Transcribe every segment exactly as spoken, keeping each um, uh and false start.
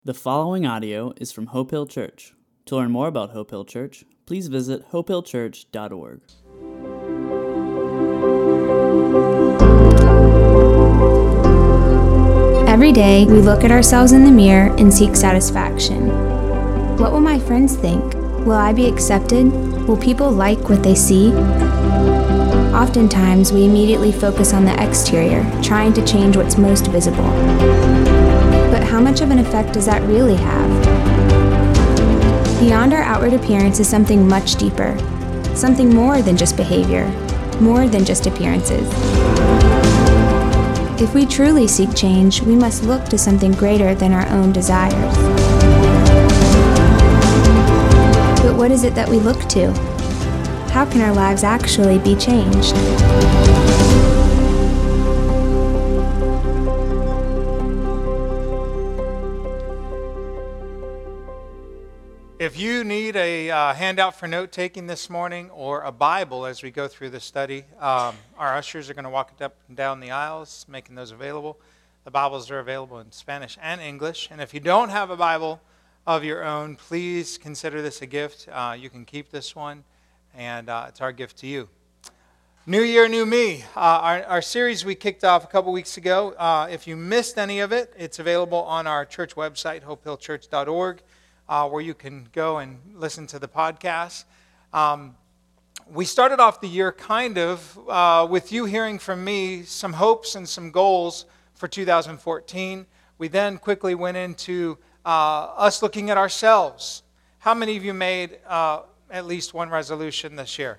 The following audio is from Hope Hill Church. To learn more about Hope Hill Church, please visit hope hill church dot org. Every day, we look at ourselves in the mirror and seek satisfaction. What will my friends think? Will I be accepted? Will people like what they see? Oftentimes, we immediately focus on the exterior, trying to change what's most visible. But how much of an effect does that really have? Beyond our outward appearance is something much deeper, something more than just behavior, more than just appearances. If we truly seek change, we must look to something greater than our own desires. But what is it that we look to? How can our lives actually be changed? If you need a uh, handout for note-taking this morning or a Bible as we go through this study, um, our ushers are going to walk up and down the aisles, making those available. The Bibles are available in Spanish and English. And if you don't have a Bible of your own, please consider this a gift. Uh, you can keep this one, and uh, it's our gift to you. New Year, New Me. Uh, our, our series we kicked off a couple weeks ago. Uh, if you missed any of it, it's available on our church website, hope hill church dot org. Uh, where you can go and listen to the podcast. Um, we started off the year kind of uh, with you hearing from me some hopes and some goals for two thousand fourteen. We then quickly went into uh, us looking at ourselves. How many of you made uh, at least one resolution this year?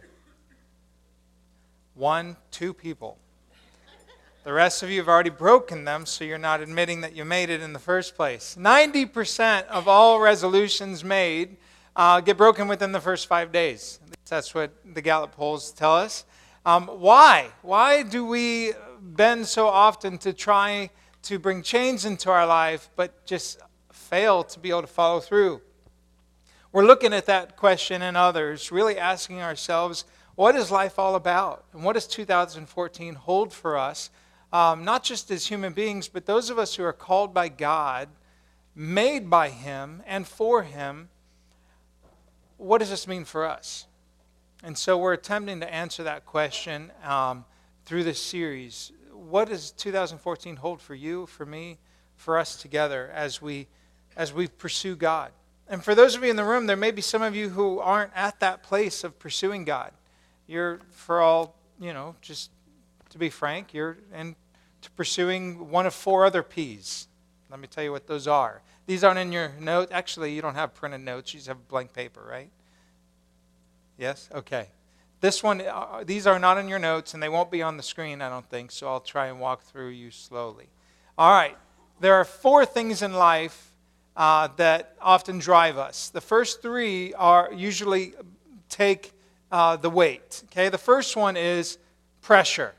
One, two people. The rest of you have already broken them, so you're not admitting that you made it in the first place. ninety percent of all resolutions made uh, get broken within the first five days. At least that's what the Gallup polls tell us. Um, why? Why do we bend so often to try to bring change into our life, but just fail to be able to follow through? We're looking at that question and others, really asking ourselves, what is life all about? And what does two thousand fourteen hold for us? Um, not just as human beings, but those of us who are called by God, made by Him and for Him. What does this mean for us? And so we're attempting to answer that question um, through this series. What does two thousand fourteen hold for you, for me, for us together as we as we pursue God? And for those of you in the room, there may be some of you who aren't at that place of pursuing God. You're, for all, you know, just to be frank, you're in to pursuing one of four other P's. Let me tell you what those are. These aren't in your note. Actually, you don't have printed notes. You just have blank paper, right? Yes? Okay. This one, uh, these are not in your notes, and they won't be on the screen, I don't think, so I'll try and walk through you slowly. All right. There are four things in life uh, that often drive us. The first three are usually take uh, the weight. Okay. The first one is pressure.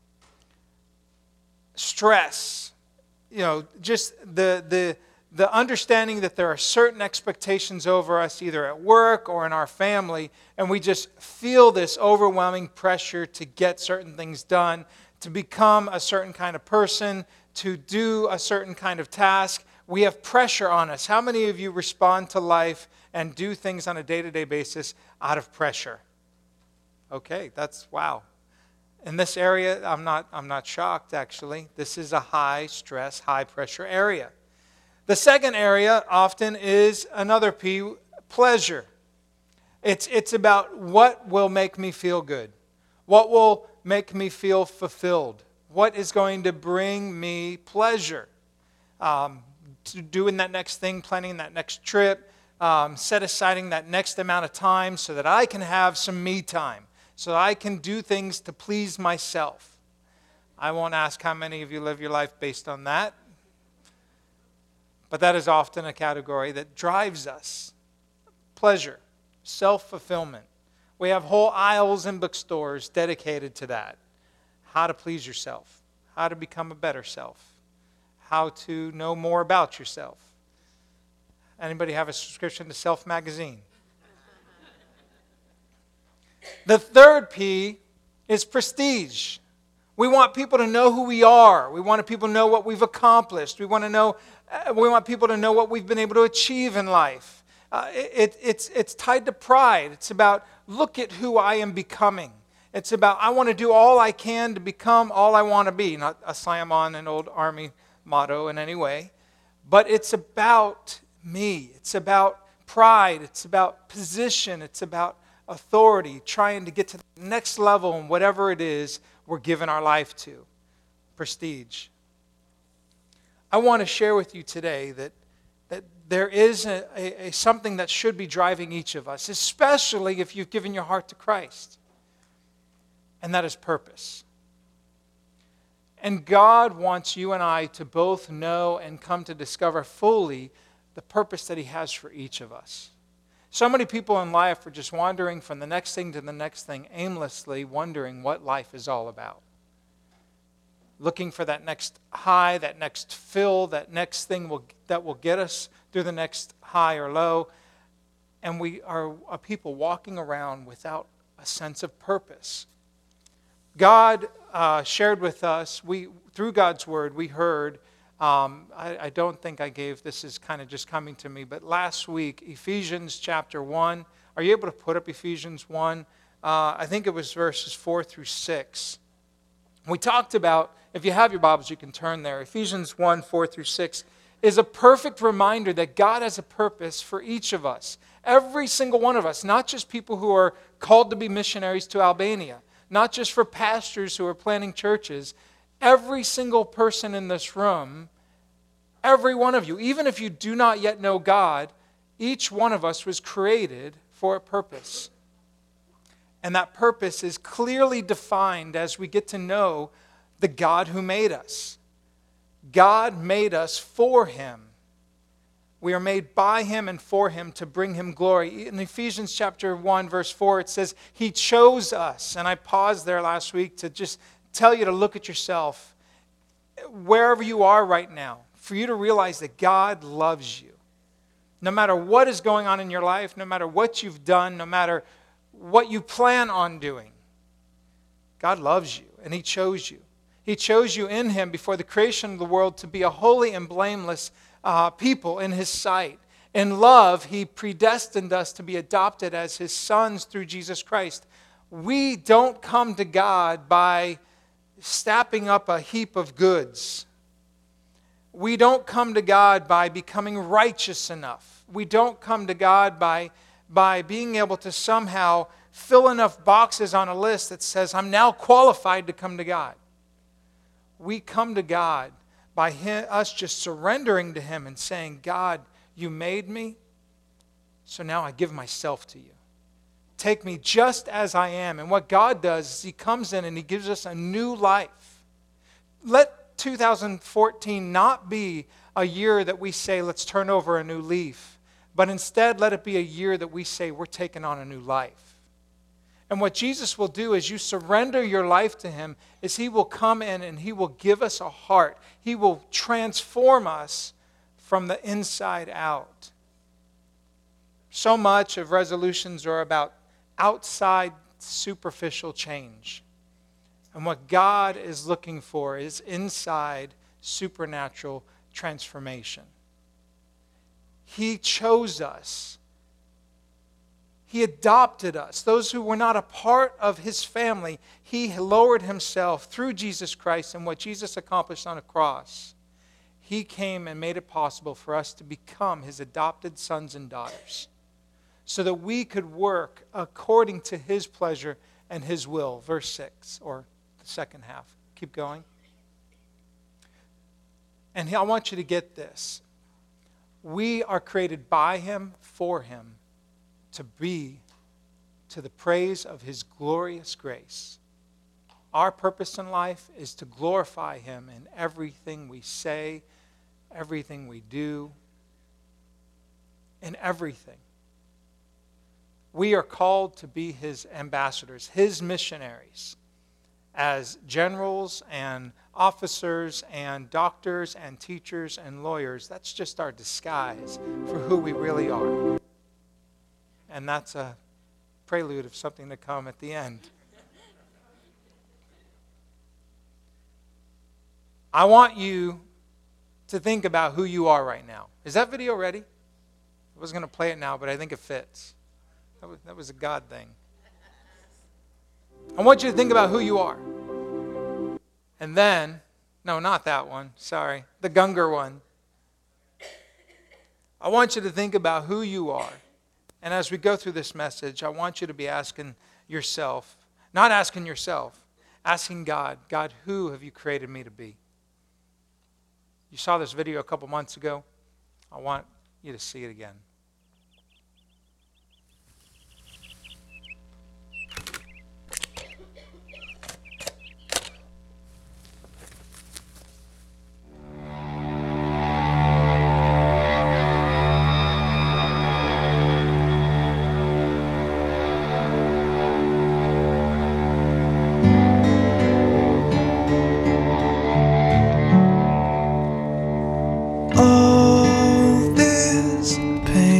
Stress, you know, just the the the understanding that there are certain expectations over us, either at work or in our family, and we just feel this overwhelming pressure to get certain things done, to become a certain kind of person, to do a certain kind of task. We have pressure on us. How many of you respond to life and do things on a day-to-day basis out of pressure? Okay, that's wow. In this area, I'm not, I'm not shocked, actually. This is a high-stress, high-pressure area. The second area often is another P, pleasure. It's, it's about what will make me feel good. What will make me feel fulfilled. What is going to bring me pleasure. Um, to doing that next thing, planning that next trip, um, set aside that next amount of time so that I can have some me time. So I can do things to please myself. I won't ask how many of you live your life based on that. But that is often a category that drives us. Pleasure, self-fulfillment. We have whole aisles in bookstores dedicated to that. How to please yourself. How to become a better self. How to know more about yourself. Anybody have a subscription to Self Magazine? The third P is prestige. We want people to know who we are. We want people to know what we've accomplished. We want to know. Uh, we want people to know what we've been able to achieve in life. Uh, it, it's it's tied to pride. It's about, look at who I am becoming. It's about, I want to do all I can to become all I want to be. Not a slam on an old army motto in any way, but it's about me. It's about pride. It's about position. It's about authority, trying to get to the next level in whatever it is we're giving our life to. Prestige. I want to share with you today that, that there is a, a, a something that should be driving each of us, especially if you've given your heart to Christ. And that is purpose. And God wants you and I to both know and come to discover fully the purpose that He has for each of us. So many people in life are just wandering from the next thing to the next thing, aimlessly wondering what life is all about. Looking for that next high, that next fill, that next thing will, that will get us through the next high or low. And we are a people walking around without a sense of purpose. God uh, shared with us, we through God's Word, we heard, um, I, I don't think I gave, this is kind of just coming to me, but last week, Ephesians chapter one. Are you able to put up Ephesians one? Uh, I think it was verses four through six. We talked about, if you have your Bibles, you can turn there. Ephesians one, four through six is a perfect reminder that God has a purpose for each of us. Every single one of us, not just people who are called to be missionaries to Albania, not just for pastors who are planting churches. Every single person in this room, every one of you, even if you do not yet know God, each one of us was created for a purpose. And that purpose is clearly defined as we get to know the God who made us. God made us for Him. We are made by Him and for Him to bring Him glory. In Ephesians chapter one, verse four, it says, He chose us. And I paused there last week to just tell you to look at yourself, wherever you are right now, for you to realize that God loves you. No matter what is going on in your life, no matter what you've done, no matter what you plan on doing, God loves you and He chose you. He chose you in Him before the creation of the world to be a holy and blameless Uh, people in His sight. In love, He predestined us to be adopted as His sons through Jesus Christ. We don't come to God by stacking up a heap of goods. We don't come to God by becoming righteous enough. We don't come to God by, by being able to somehow fill enough boxes on a list that says, I'm now qualified to come to God. We come to God by him, us just surrendering to Him and saying, God, you made me, so now I give myself to you. Take me just as I am. And what God does is He comes in and He gives us a new life. Let two thousand fourteen not be a year that we say, let's turn over a new leaf, but instead let it be a year that we say, we're taking on a new life. And what Jesus will do as you surrender your life to Him is He will come in and He will give us a heart. He will transform us from the inside out. So much of resolutions are about outside superficial change. And what God is looking for is inside supernatural transformation. He chose us. He adopted us. Those who were not a part of His family, He lowered Himself through Jesus Christ and what Jesus accomplished on a cross. He came and made it possible for us to become His adopted sons and daughters so that we could work according to His pleasure and His will. Verse six, or the second half. Keep going. And I want you to get this. We are created by Him, for Him, to be to the praise of His glorious grace. Our purpose in life is to glorify Him in everything we say, everything we do, in everything. We are called to be His ambassadors, His missionaries, as generals and officers and doctors and teachers and lawyers. That's just our disguise for who we really are. And that's a prelude of something to come at the end. I want you to think about who you are right now. Is that video ready? I was going to play it now, but I think it fits. That was, that was a God thing. I want you to think about who you are. And then, no, not that one. Sorry. The Gungor one. I want you to think about who you are. And as we go through this message, I want you to be asking yourself, not asking yourself, asking God, God, who have you created me to be? You saw this video a couple months ago. I want you to see it again. All this pain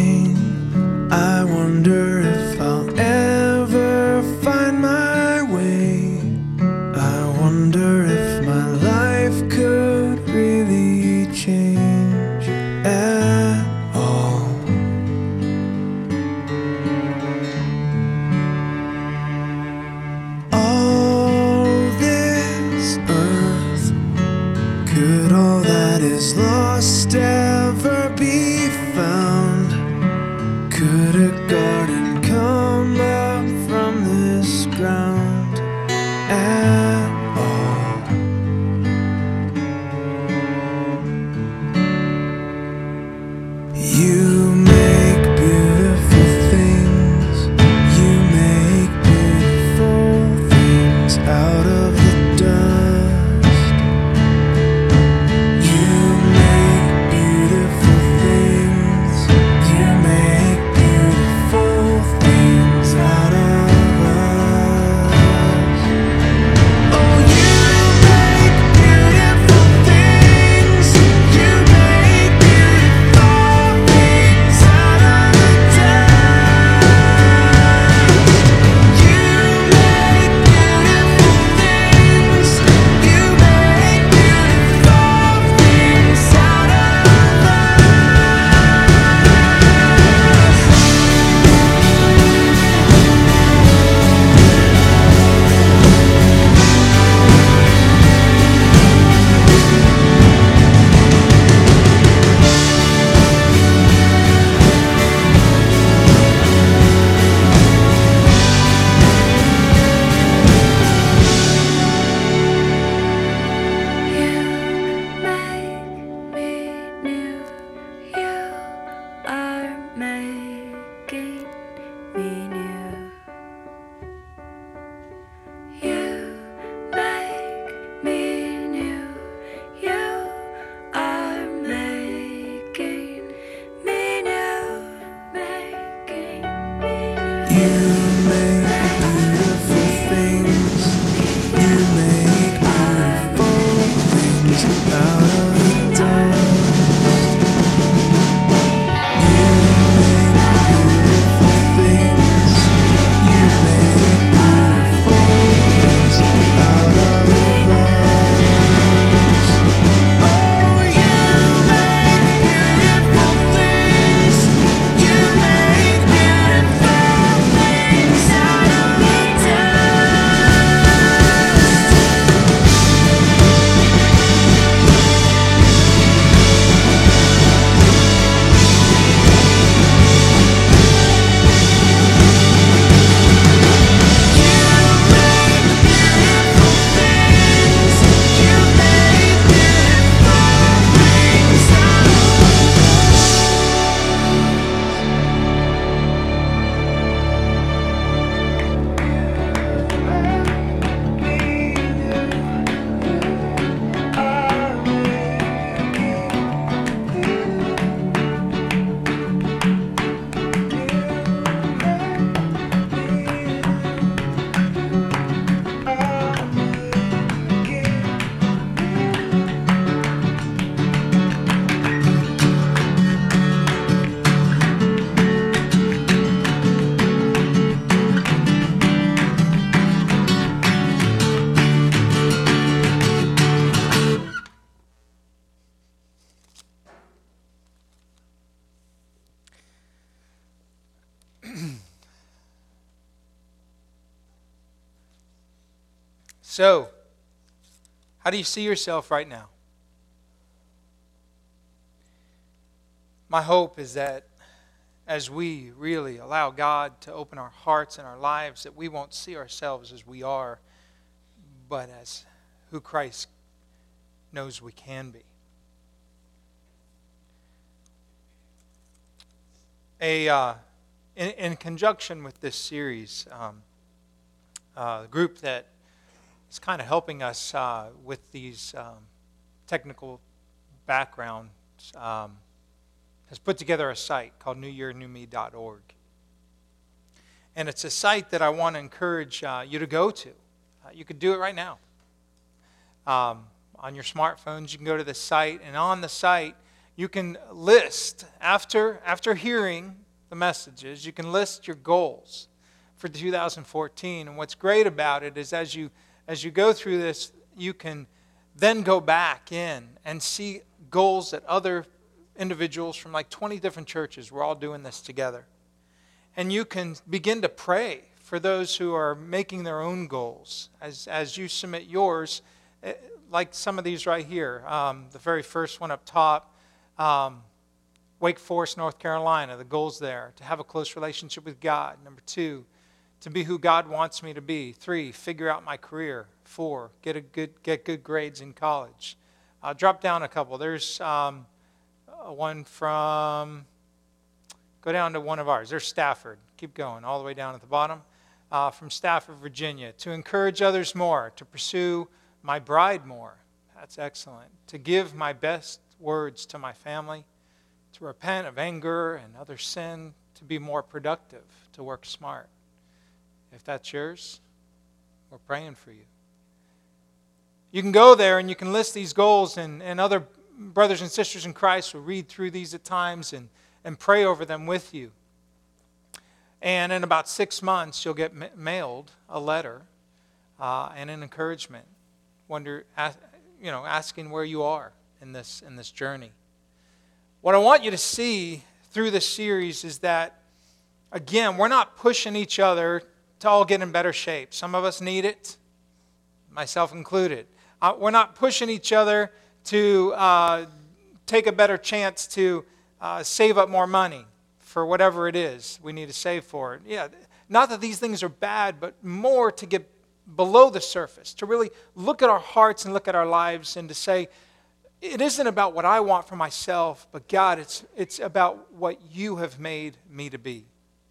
So, how do you see yourself right now? My hope is that as we really allow God to open our hearts and our lives, that we won't see ourselves as we are, but as who Christ knows we can be. A, uh, in, in conjunction with this series, um, uh, the group that is kind of helping us uh, with these um, technical backgrounds um, has put together a site called new year new me dot org. And it's a site that I want to encourage uh, you to go to. Uh, you could do it right now. Um, on your smartphones, you can go to the site, and on the site, you can list, after, after hearing the messages, you can list your goals for two thousand fourteen. And what's great about it is as you, as you go through this, you can then go back in and see goals that other individuals from like twenty different churches, we're all doing this together. And you can begin to pray for those who are making their own goals. As, as you submit yours, like some of these right here, um, the very first one up top, um, Wake Forest, North Carolina, the goals there, to have a close relationship with God. Number two, to be who God wants me to be. Three, figure out my career. Four, get a good get good grades in college. I'll drop down a couple. There's um, one from, go down to one of ours. There's Stafford. Keep going, all the way down at the bottom. Uh, from Stafford, Virginia. To encourage others more, to pursue my bride more. That's excellent. To give my best words to my family, to repent of anger and other sin, to be more productive, to work smart. If that's yours, we're praying for you. You can go there and you can list these goals, and, and other brothers and sisters in Christ will read through these at times and, and pray over them with you. And in about six months, you'll get ma- mailed a letter uh, and an encouragement. Wonder, ask, you know, asking where you are in this in this journey. What I want you to see through this series is that, again, we're not pushing each other to all get in better shape. Some of us need it, myself included. Uh, we're not pushing each other to uh, take a better chance to uh, save up more money for whatever it is we need to save for. Yeah, not that these things are bad, but more to get below the surface, to really look at our hearts and look at our lives and to say, it isn't about what I want for myself, but God, it's it's about what you have made me to be.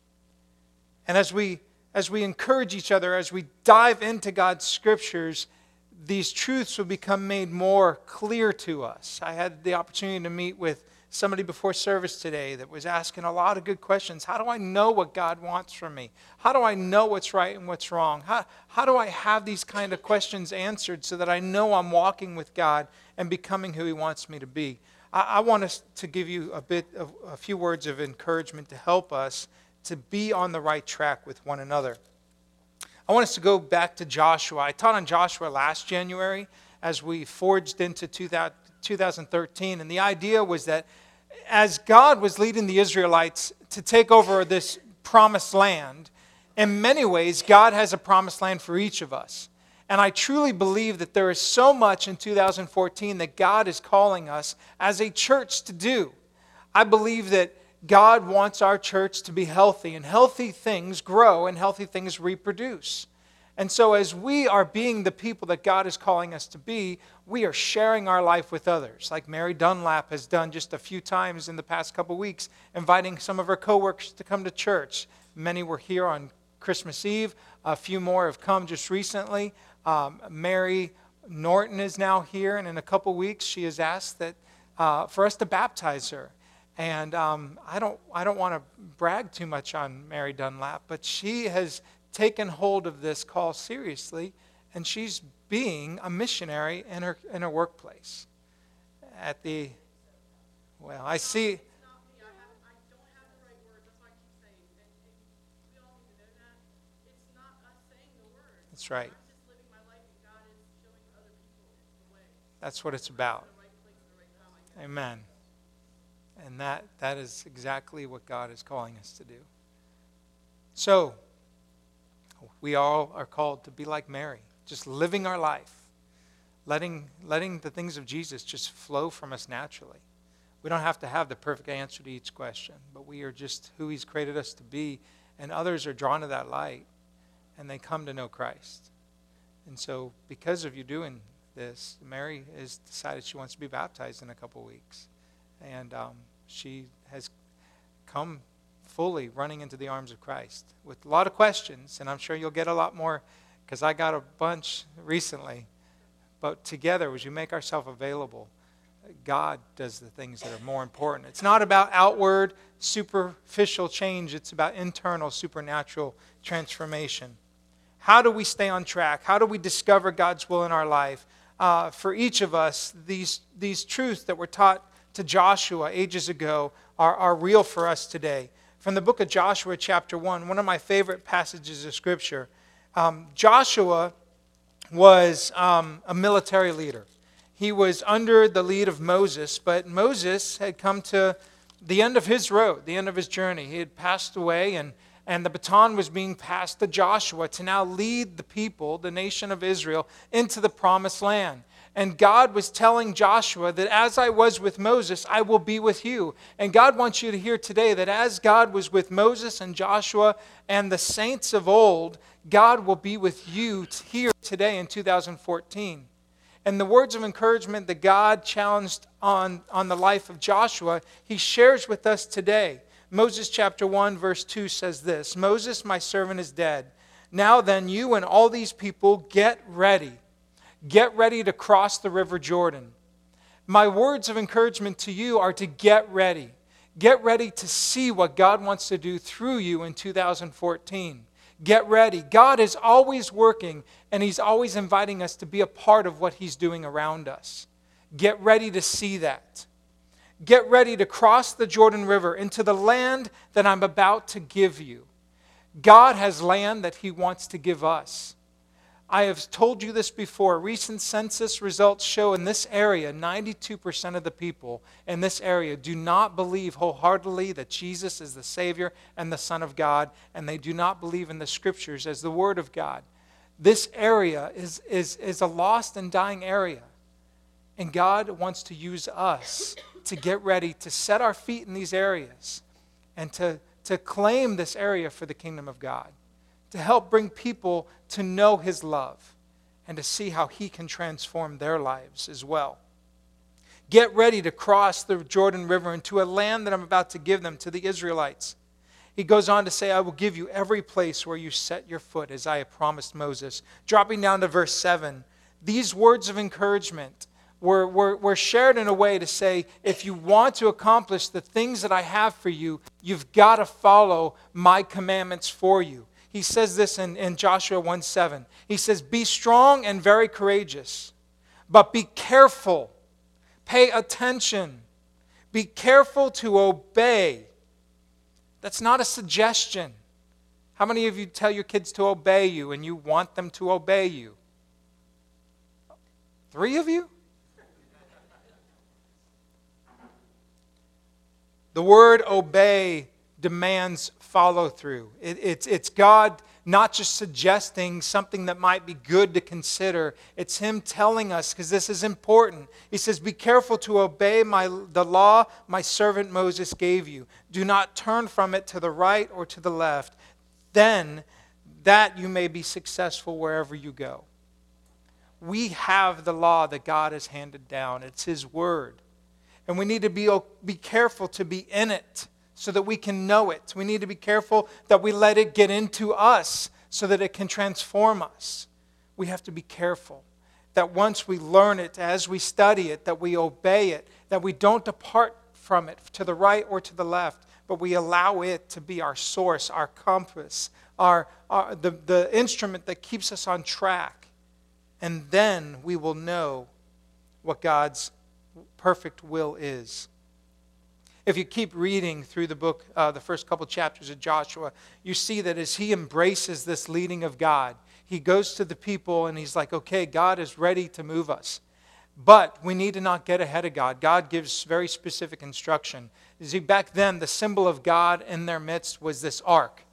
And as we as we encourage each other, as we dive into God's scriptures, these truths will become made more clear to us. I had the opportunity to meet with somebody before service today that was asking a lot of good questions. How do I know what God wants from me? How do I know what's right and what's wrong? How, how do I have these kind of questions answered so that I know I'm walking with God and becoming who He wants me to be? I, I want us to give you a bit of a few words of encouragement to help us to be on the right track with one another. I want us to go back to Joshua. I taught on Joshua last January as we forged into two thousand thirteen, and the idea was that as God was leading the Israelites to take over this promised land, in many ways, God has a promised land for each of us. And I truly believe that there is so much in two thousand fourteen that God is calling us as a church to do. I believe that God wants our church to be healthy, and healthy things grow and healthy things reproduce. And so as we are being the people that God is calling us to be, we are sharing our life with others, like Mary Dunlap has done just a few times in the past couple weeks, inviting some of her coworkers to come to church. Many were here on Christmas Eve. A few more have come just recently. Um, Mary Norton is now here, and in a couple weeks she has asked that uh, for us to baptize her. And um, I don't I don't want to brag too much on Mary Dunlap, but she has taken hold of this call seriously, and she's being a missionary in her in her workplace. At the, well, I see. That's right. That's what it's about. Amen. And that, that is exactly what God is calling us to do. So, we all are called to be like Mary. just living our life, letting, letting the things of Jesus just flow from us naturally. We don't have to have the perfect answer to each question, but we are just who he's created us to be, and others are drawn to that light, and they come to know Christ. And so because of you doing this, Mary has decided she wants to be baptized in a couple weeks. And um, she has come fully running into the arms of Christ with a lot of questions, and I'm sure you'll get a lot more because I got a bunch recently. But together, as we make ourselves available, God does the things that are more important. It's not about outward, superficial change. It's about internal, supernatural transformation. How do we stay on track? How do we discover God's will in our life? Uh, for each of us, these, these truths that were taught to Joshua ages ago are, are real for us today. From the book of Joshua, chapter one, one of my favorite passages of Scripture, um, Joshua was um, a military leader. He was under the lead of Moses, but Moses had come to the end of his road, the end of his journey. He had passed away, and, and the baton was being passed to Joshua to now lead the people, the nation of Israel, into the promised land. And God was telling Joshua that as I was with Moses, I will be with you. And God wants you to hear today that as God was with Moses and Joshua and the saints of old, God will be with you here today in two thousand fourteen. And the words of encouragement that God challenged on, on the life of Joshua, he shares with us today. Moses chapter one verse two says this, Moses, my servant, is dead. Now then, you and all these people get ready. Get ready to cross the river Jordan. My words of encouragement to you are to get ready. Get ready to see what God wants to do through you in two thousand fourteen. Get ready. God is always working, and he's always inviting us to be a part of what he's doing around us. Get ready to see that. Get ready to cross the Jordan River into the land that I'm about to give you. God has land that he wants to give us. I have told you this before. Recent census results show in this area, ninety-two percent of the people in this area do not believe wholeheartedly that Jesus is the Savior and the Son of God, and they do not believe in the Scriptures as the Word of God. This area is, is, is a lost and dying area, and God wants to use us to get ready to set our feet in these areas and to, to claim this area for the kingdom of God, to help bring people to know his love and to see how he can transform their lives as well. Get ready to cross the Jordan River into a land that I'm about to give them to the Israelites. He goes on to say, I will give you every place where you set your foot, as I have promised Moses. Dropping down to verse seven, these words of encouragement were, were, were shared in a way to say, if you want to accomplish the things that I have for you, you've got to follow my commandments for you. He says this in, in Joshua one seven. He says, be strong and very courageous, but be careful. Pay attention. Be careful to obey. That's not a suggestion. How many of you tell your kids to obey you and you want them to obey you? Three of you? The word obey demands follow through. It, it's, it's God not just suggesting something that might be good to consider. It's him telling us, because this is important. He says, be careful to obey my, the law my servant Moses gave you. Do not turn from it to the right or to the left. Then that you may be successful wherever you go. We have the law that God has handed down. It's his word. And we need to be, be careful to be in it, so that we can know it. We need to be careful that we let it get into us so that it can transform us. We have to be careful that once we learn it, as we study it, that we obey it, that we don't depart from it to the right or to the left, but we allow it to be our source, our compass, our, our the, the instrument that keeps us on track. And then we will know what God's perfect will is. If you keep reading through the book, uh, the first couple chapters of Joshua, you see that as he embraces this leading of God, he goes to the people and he's like, okay, God is ready to move us. But we need to not get ahead of God. God gives very specific instruction. You see, back then, the symbol of God in their midst was this ark.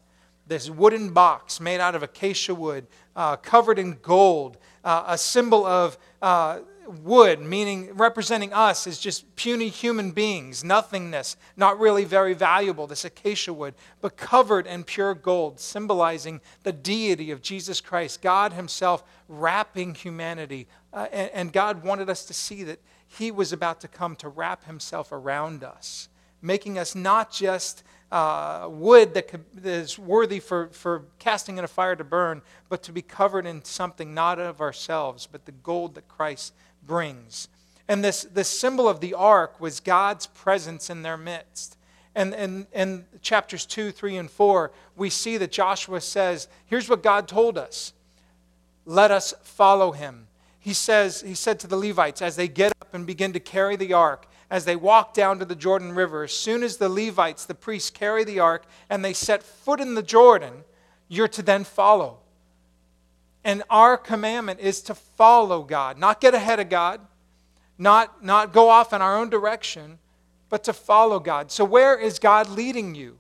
this wooden box made out of acacia wood, uh, covered in gold, uh, a symbol of uh, wood, meaning representing us as just puny human beings, nothingness, not really very valuable, this acacia wood, but covered in pure gold, symbolizing the deity of Jesus Christ, God himself wrapping humanity. Uh, and, and God wanted us to see that he was about to come to wrap himself around us, making us not just uh, wood that, could, that is worthy for, for casting in a fire to burn, but to be covered in something not of ourselves, but the gold that Christ brings. And this, this symbol of the ark was God's presence in their midst. And in and, and chapters two, three, and four, we see that Joshua says, here's what God told us. Let us follow him. He says, he said to the Levites, as they get up and begin to carry the ark, as they walk down to the Jordan River, as soon as the Levites, the priests, carry the ark and they set foot in the Jordan, you're to then follow. And our commandment is to follow God, not get ahead of God, not, not go off in our own direction, but to follow God. So where is God leading you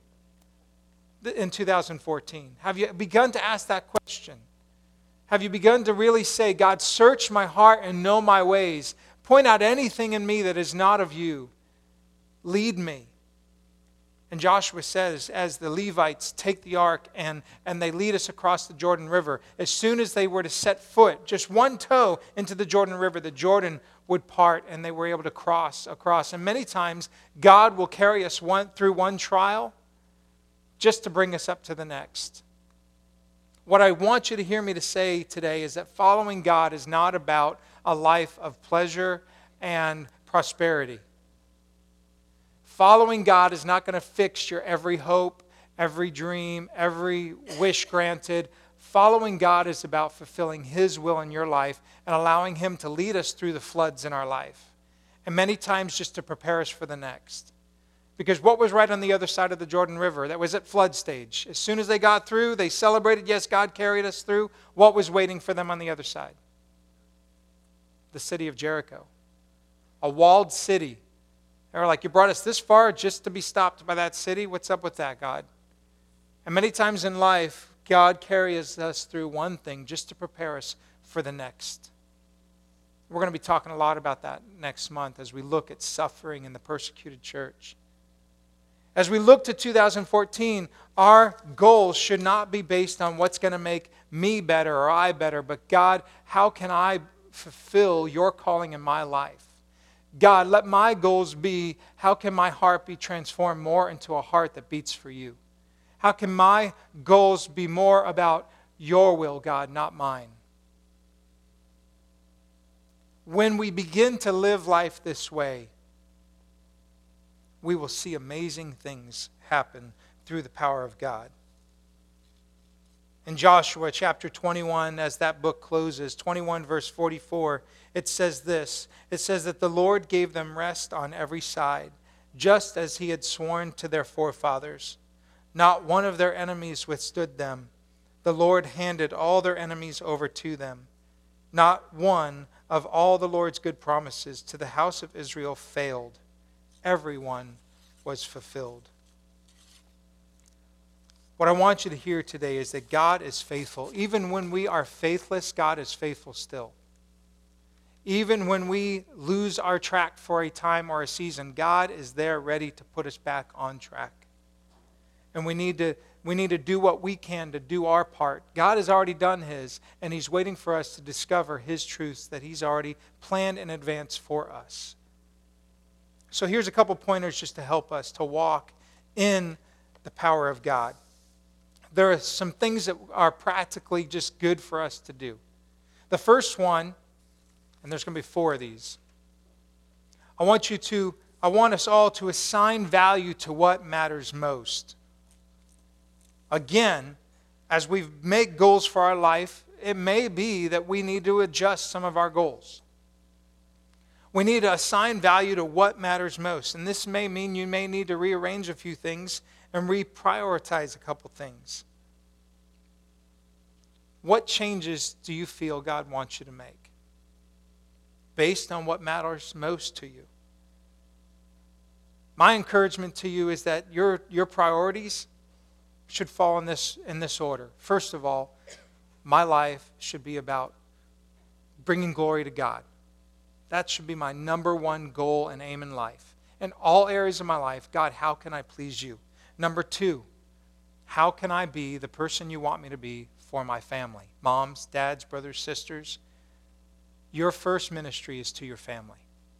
in two thousand fourteen? Have you begun to ask that question? Have you begun to really say, God, search my heart and know my ways. Point out anything in me that is not of you. Lead me. And Joshua says, as the Levites take the ark and, and they lead us across the Jordan River, as soon as they were to set foot, just one toe into the Jordan River, the Jordan would part and they were able to cross across. And many times, God will carry us one, through one trial just to bring us up to the next. What I want you to hear me to say today is that following God is not about a life of pleasure and prosperity. Following God is not going to fix your every hope, every dream, every wish granted. Following God is about fulfilling his will in your life and allowing him to lead us through the floods in our life. And many times just to prepare us for the next. Because what was right on the other side of the Jordan River? That was at flood stage. As soon as they got through, they celebrated, yes, God carried us through. What was waiting for them on the other side? The city of Jericho. A walled city. They were like, you brought us this far just to be stopped by that city? What's up with that, God? And many times in life, God carries us through one thing just to prepare us for the next. We're going to be talking a lot about that next month as we look at suffering in the persecuted church. As we look to two thousand fourteen, our goals should not be based on what's going to make me better or I better, but God, how can I fulfill your calling in my life? God, let my goals be, how can my heart be transformed more into a heart that beats for you? How can my goals be more about your will, God, not mine? When we begin to live life this way, we will see amazing things happen through the power of God. In Joshua chapter twenty-one, as that book closes, twenty-one verse forty-four, it says this. It says that the Lord gave them rest on every side, just as he had sworn to their forefathers. Not one of their enemies withstood them. The Lord handed all their enemies over to them. Not one of all the Lord's good promises to the house of Israel failed. Everyone was fulfilled. What I want you to hear today is that God is faithful. Even when we are faithless, God is faithful still. Even when we lose our track for a time or a season, God is there ready to put us back on track. And we need to, we need to do what we can to do our part. God has already done his, and he's waiting for us to discover his truths that he's already planned in advance for us. So here's a couple pointers just to help us to walk in the power of God. There are some things that are practically just good for us to do. The first one, and there's going to be four of these. I want you to, I want us all to assign value to what matters most. Again, as we make goals for our life, it may be that we need to adjust some of our goals. We need to assign value to what matters most. And this may mean you may need to rearrange a few things and reprioritize a couple things. What changes do you feel God wants you to make based on what matters most to you? My encouragement to you is that your, your priorities should fall in this, in this order. First of all, my life should be about bringing glory to God. That should be my number one goal and aim in life. In all areas of my life, God, how can I please you? Number two, how can I be the person you want me to be for my family? Moms, dads, brothers, sisters. Your first ministry is to your family.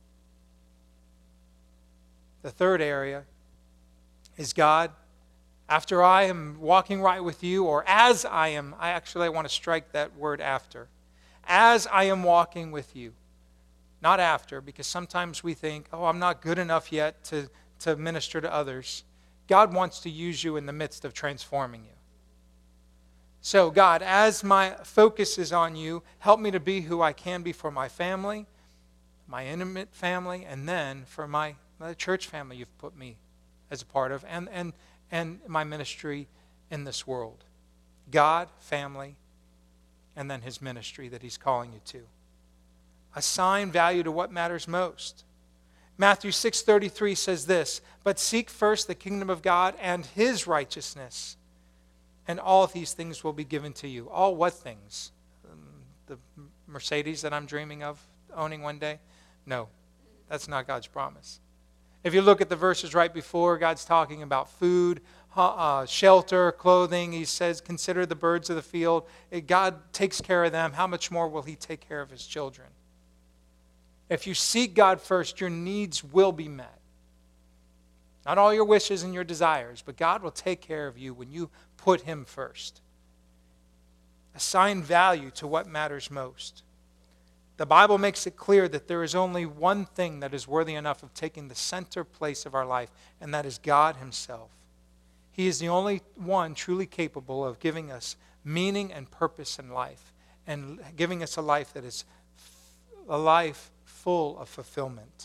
The third area is, God, after I am walking right with you, or as I am, I actually want to strike that word after. As I am walking with you. Not after, because sometimes we think, oh, I'm not good enough yet to, to minister to others. God wants to use you in the midst of transforming you. So, God, as my focus is on you, help me to be who I can be for my family, my intimate family, and then for my, my church family you've put me as a part of, and, and, and my ministry in this world. God, family, and then his ministry that he's calling you to. Assign value to what matters most. Matthew six thirty-three says this, but seek first the kingdom of God and his righteousness, and all of these things will be given to you. All what things? Um, the Mercedes that I'm dreaming of owning one day? No, that's not God's promise. If you look at the verses right before, God's talking about food, uh, shelter, clothing. He says, consider the birds of the field. If God takes care of them, how much more will he take care of his children? If you seek God first, your needs will be met. Not all your wishes and your desires, but God will take care of you when you put him first. Assign value to what matters most. The Bible makes it clear that there is only one thing that is worthy enough of taking the center place of our life, and that is God himself. He is the only one truly capable of giving us meaning and purpose in life, and giving us a life that is a life full of fulfillment.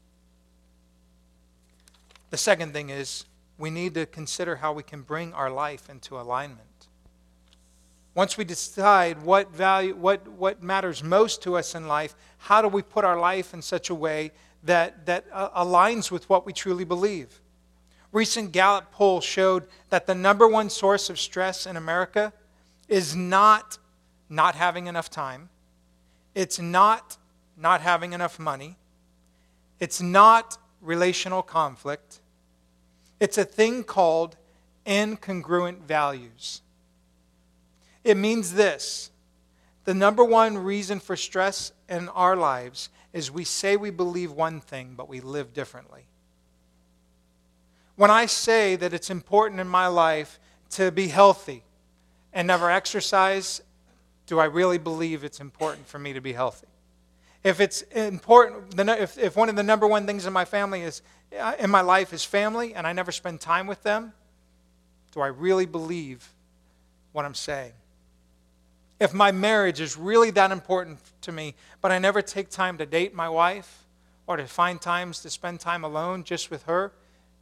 The second thing is, we need to consider how we can bring our life into alignment. Once we decide what value, what, what matters most to us in life, how do we put our life in such a way that, that uh, aligns with what we truly believe? Recent Gallup poll showed that the number one source of stress in America is not not having enough time. It's not not having enough money. It's not relational conflict. It's a thing called incongruent values. It means this: the number one reason for stress in our lives is we say we believe one thing, but we live differently. When I say that it's important in my life to be healthy and never exercise, do I really believe it's important for me to be healthy? If it's important, if, if one of the number one things in my family is, in my life is family, and I never spend time with them, do I really believe what I'm saying? If my marriage is really that important to me, but I never take time to date my wife or to find times to spend time alone just with her,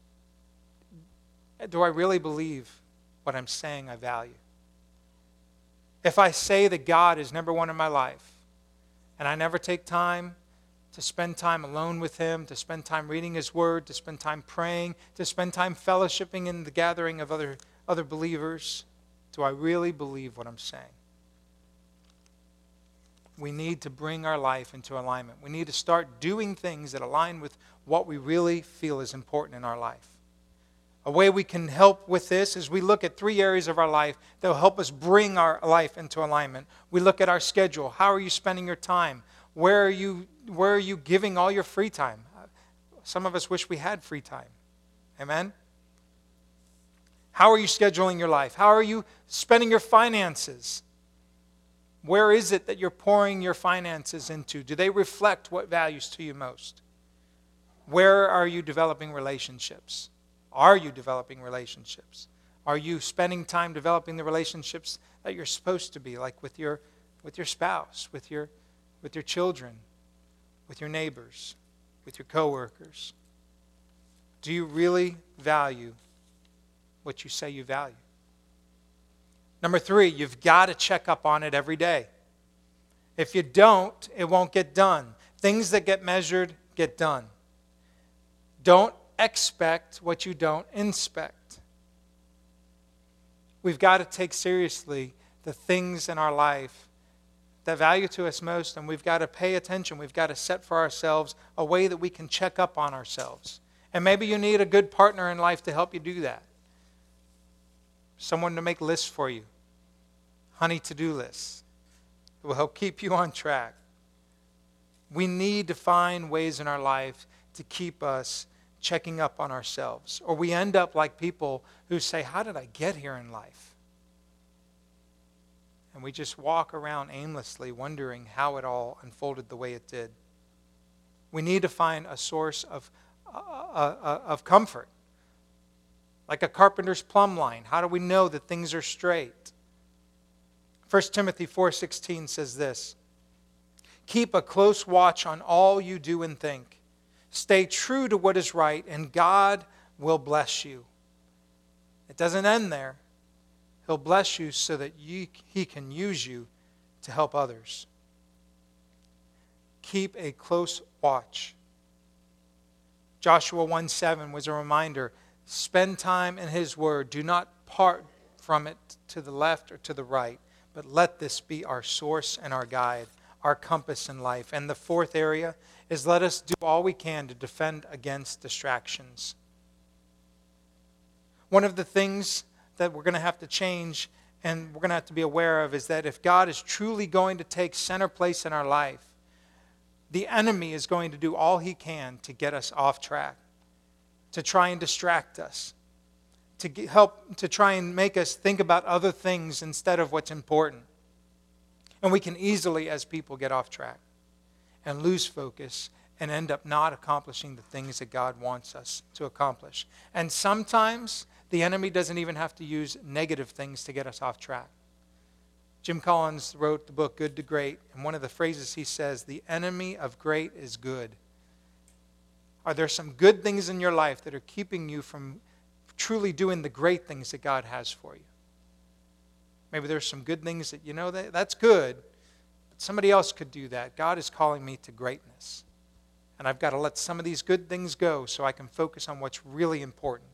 do I really believe what I'm saying I value? If I say that God is number one in my life, and I never take time to spend time alone with him, to spend time reading his word, to spend time praying, to spend time fellowshipping in the gathering of other, other believers, do I really believe what I'm saying? We need to bring our life into alignment. We need to start doing things that align with what we really feel is important in our life. A way we can help with this is we look at three areas of our life that will help us bring our life into alignment. We look at our schedule. How are you spending your time? Where are you, where are you giving all your free time? Some of us wish we had free time. Amen? How are you scheduling your life? How are you spending your finances? Where is it that you're pouring your finances into? Do they reflect what values to you most? Where are you developing relationships? Are you developing relationships? Are you spending time developing the relationships that you're supposed to be, like with your with your spouse, with your with your children, with your neighbors, with your coworkers? Do you really value what you say you value? Number three, you've got to check up on it every day. If you don't, it won't get done. Things that get measured get done. Don't expect what you don't inspect. We've got to take seriously the things in our life that value to us most, and we've got to pay attention. We've got to set for ourselves a way that we can check up on ourselves. And maybe you need a good partner in life to help you do that. Someone to make lists for you. Honey to-do lists. It will help keep you on track. We need to find ways in our life to keep us checking up on ourselves. Or we end up like people who say, how did I get here in life? And we just walk around aimlessly wondering how it all unfolded the way it did. We need to find a source of, uh, uh, of comfort. Like a carpenter's plumb line. How do we know that things are straight? First Timothy four sixteen says this, keep a close watch on all you do and think. Stay true to what is right, and God will bless you. It doesn't end there. He'll bless you so that you, He can use you to help others. Keep a close watch. Joshua one seven was a reminder, spend time in His Word. Do not part from it to the left or to the right, but let this be our source and our guide, our compass in life. And the fourth area is let us do all we can to defend against distractions. One of the things that we're going to have to change and we're going to have to be aware of is that if God is truly going to take center place in our life, the enemy is going to do all he can to get us off track, to try and distract us, to get, help to try and make us think about other things instead of what's important. And we can easily, as people, get off track and lose focus and end up not accomplishing the things that God wants us to accomplish. And sometimes the enemy doesn't even have to use negative things to get us off track. Jim Collins wrote the book Good to Great, and one of the phrases he says, the enemy of great is good. Are there some good things in your life that are keeping you from truly doing the great things that God has for you? Maybe there's some good things that, you know, that, that's good, but somebody else could do that. God is calling me to greatness. And I've got to let some of these good things go so I can focus on what's really important.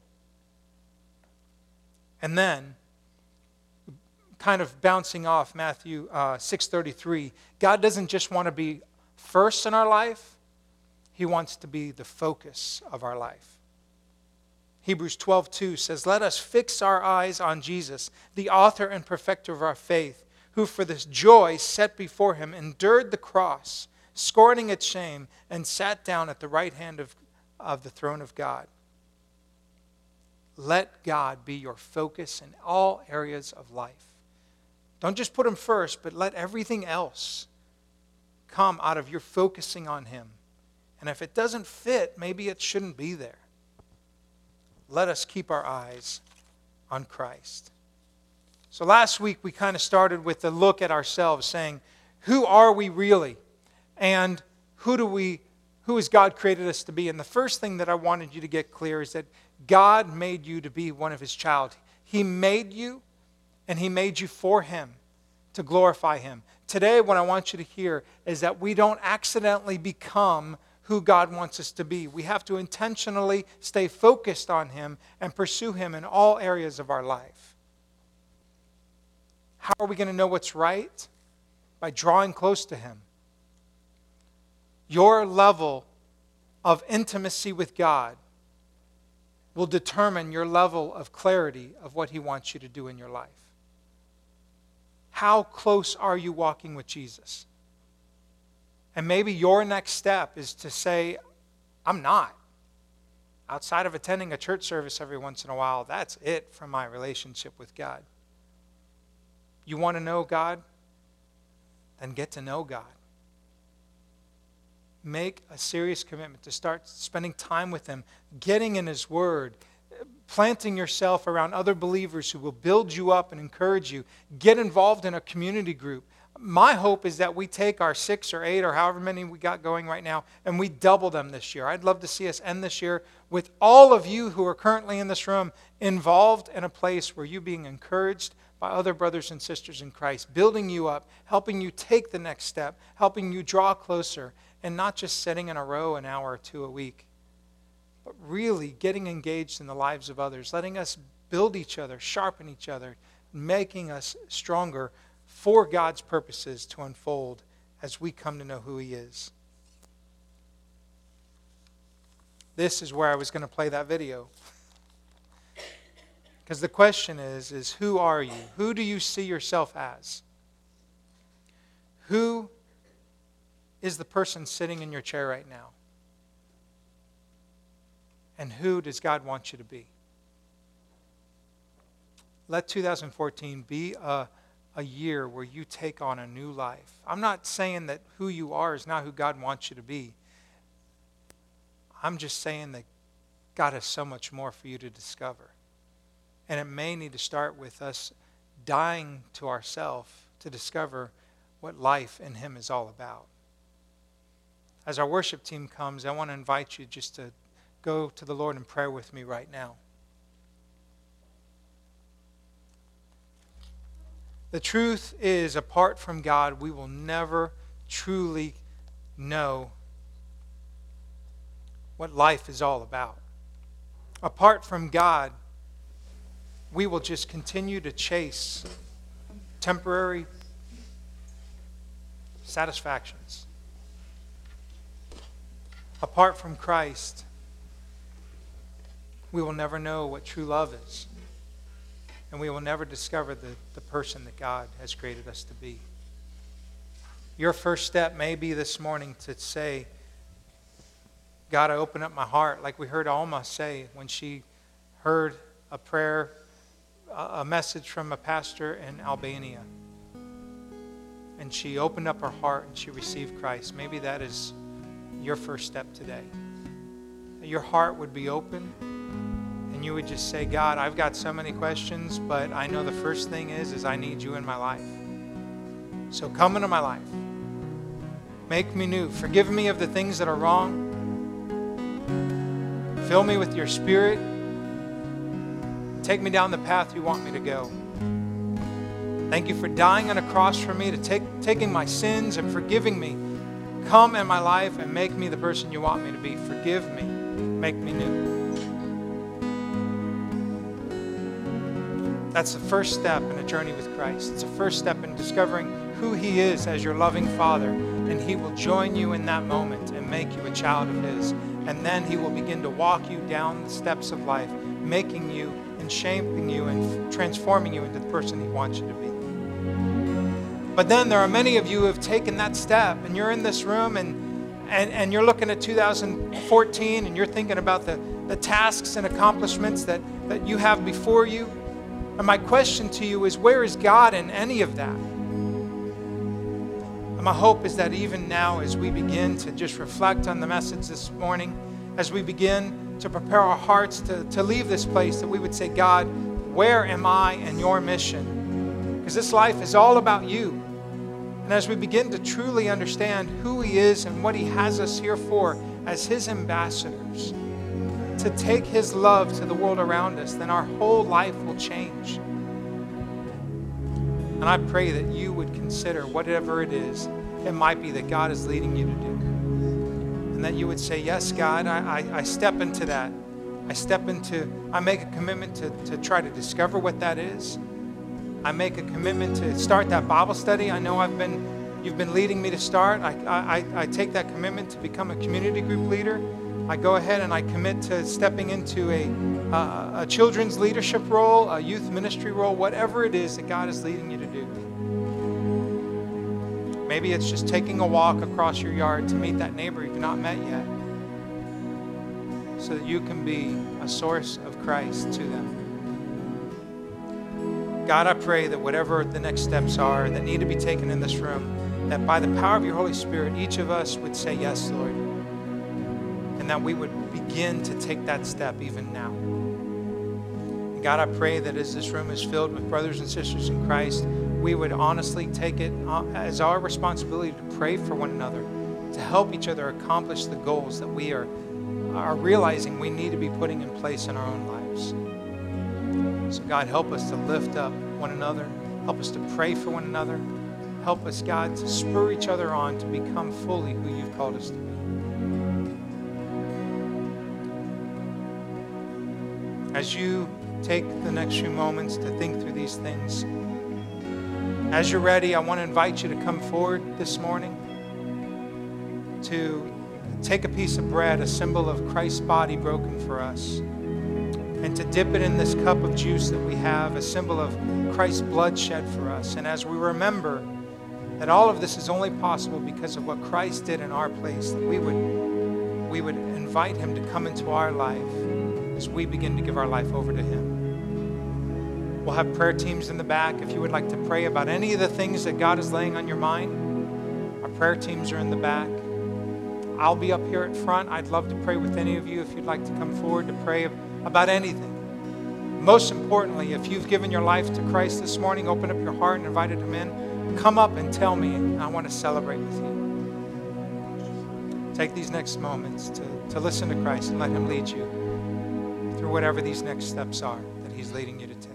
And then, kind of bouncing off Matthew uh, six thirty-three, God doesn't just want to be first in our life. He wants to be the focus of our life. Hebrews twelve two says, let us fix our eyes on Jesus, the author and perfecter of our faith, who for this joy set before him endured the cross, scorning its shame, and sat down at the right hand of, of the throne of God. Let God be your focus in all areas of life. Don't just put him first, but let everything else come out of your focusing on him. And if it doesn't fit, maybe it shouldn't be there. Let us keep our eyes on Christ. So last week we kind of started with a look at ourselves, saying, who are we really? And who do we, who has God created us to be? And the first thing that I wanted you to get clear is that God made you to be one of his child. He made you, and he made you for him, to glorify him. Today, what I want you to hear is that we don't accidentally become who God wants us to be. We have to intentionally stay focused on him and pursue him in all areas of our life. How are we going to know what's right? By drawing close to him. Your level of intimacy with God will determine your level of clarity of what he wants you to do in your life. How close are you walking with Jesus? And maybe your next step is to say, I'm not. Outside of attending a church service every once in a while, that's it for my relationship with God. You want to know God? Then get to know God. Make a serious commitment to start spending time with him, getting in his word, planting yourself around other believers who will build you up and encourage you. Get involved in a community group. My hope is that we take our six or eight or however many we got going right now and we double them this year. I'd love to see us end this year with all of you who are currently in this room involved in a place where you're being encouraged by other brothers and sisters in Christ, building you up, helping you take the next step, helping you draw closer, and not just sitting in a row an hour or two a week, but really getting engaged in the lives of others, letting us build each other, sharpen each other, making us stronger for God's purposes to unfold as we come to know who He is. This is where I was going to play that video. Because the question is, is who are you? Who do you see yourself as? Who is the person sitting in your chair right now? And who does God want you to be? Let two thousand fourteen be a, a year where you take on a new life. I'm not saying that who you are is not who God wants you to be. I'm just saying that God has so much more for you to discover. And it may need to start with us dying to ourselves to discover what life in Him is all about. As our worship team comes, I want to invite you just to go to the Lord in prayer with me right now. The truth is, apart from God, we will never truly know what life is all about. Apart from God, we will just continue to chase temporary satisfactions. Apart from Christ, we will never know what true love is. And we will never discover the, the person that God has created us to be. Your first step may be this morning to say, God, I open up my heart, like we heard Alma say when she heard a prayer, a message from a pastor in Albania. And she opened up her heart and she received Christ. Maybe that is your first step today. Your heart would be open and you would just say, God, I've got so many questions, but I know the first thing is, is I need you in my life. So come into my life. Make me new. Forgive me of the things that are wrong. Fill me with your Spirit. Take me down the path you want me to go. Thank you for dying on a cross for me, to take taking my sins and forgiving me. Come in my life and make me the person you want me to be. Forgive me. Make me new. That's the first step in a journey with Christ. It's a first step in discovering who He is as your loving Father. And He will join you in that moment and make you a child of His. And then He will begin to walk you down the steps of life, making you and shaping you and transforming you into the person He wants you to be. But then there are many of you who have taken that step, and you're in this room and and, and you're looking at two thousand fourteen and you're thinking about the, the tasks and accomplishments that, that you have before you. And my question to you is, where is God in any of that? And my hope is that even now, as we begin to just reflect on the message this morning, as we begin to prepare our hearts to, to leave this place, that we would say, God, where am I in your mission? Because this life is all about you. And as we begin to truly understand who He is and what He has us here for as His ambassadors, to take His love to the world around us, then our whole life will change. And I pray that you would consider whatever it is it might be that God is leading you to do. And that you would say, yes, God, I, I, I step into that. I step into, I make a commitment to, to try to discover what that is. I make a commitment to start that Bible study. I know I've been, you've been leading me to start. I, I, I take that commitment to become a community group leader. I go ahead and I commit to stepping into a, uh, a children's leadership role, a youth ministry role, whatever it is that God is leading you to do. Maybe it's just taking a walk across your yard to meet that neighbor you've not met yet, so that you can be a source of Christ to them. God, I pray that whatever the next steps are that need to be taken in this room, that by the power of your Holy Spirit, each of us would say, yes, Lord. And that we would begin to take that step even now. And God, I pray that as this room is filled with brothers and sisters in Christ, we would honestly take it as our responsibility to pray for one another, to help each other accomplish the goals that we are, are realizing we need to be putting in place in our own lives. So God, help us to lift up one another. Help us to pray for one another. Help us, God, to spur each other on to become fully who you've called us to be. As you take the next few moments to think through these things. As you're ready, I want to invite you to come forward this morning to take a piece of bread, a symbol of Christ's body broken for us, and to dip it in this cup of juice that we have, a symbol of Christ's blood shed for us. And as we remember that all of this is only possible because of what Christ did in our place, that we would, we would invite him to come into our life as we begin to give our life over to him. We'll have prayer teams in the back. If you would like to pray about any of the things that God is laying on your mind, our prayer teams are in the back. I'll be up here at front. I'd love to pray with any of you if you'd like to come forward to pray about anything. Most importantly, if you've given your life to Christ this morning, open up your heart and invited him in, come up and tell me, and I want to celebrate with you. Take these next moments to, to listen to Christ and let him lead you through whatever these next steps are that he's leading you to take.